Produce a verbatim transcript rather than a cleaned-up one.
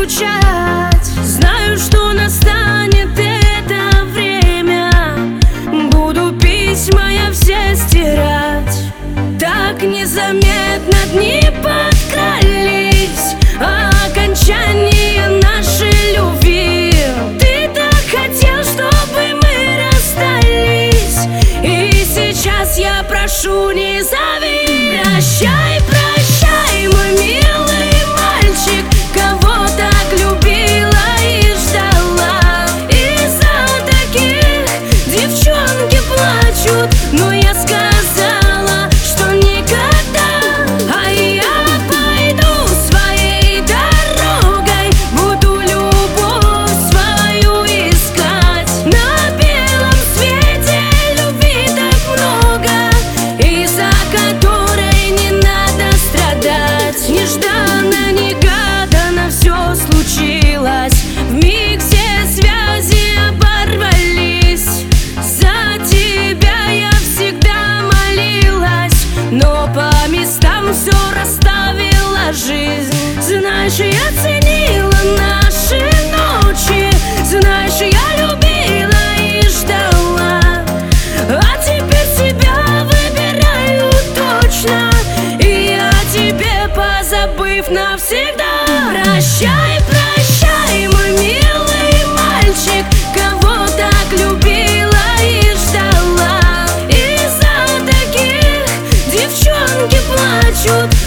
скучать. Знаю, что настанет это время, буду письма я все стирать. Так незаметно дни подкрались, а окончание нашей любви. Ты так хотел, чтобы мы расстались, и сейчас я прошу, не зови. Прощай, прощай, мой милый мальчик, кого так любила и ждала. Из-за таких девчонки плачут, но я сказала, что никогда. А я пойду своей дорогой, буду любовь свою искать. На белом свете любви так много, из-за которой не надо страдать. Нежданно, негаданно все случилось, вмиг все связи оборвались. За тебя я всегда молилась, но по местам все расставила жизнь. Знаешь, я ценила наши ночи, знаешь, я любила и ждала. А теперь тебя выбираю точно, и я тебе позабыв навсегда. Прощай, прощай, мой милый мальчик, кого так любила и ждала. Из-за таких девчонки плачут,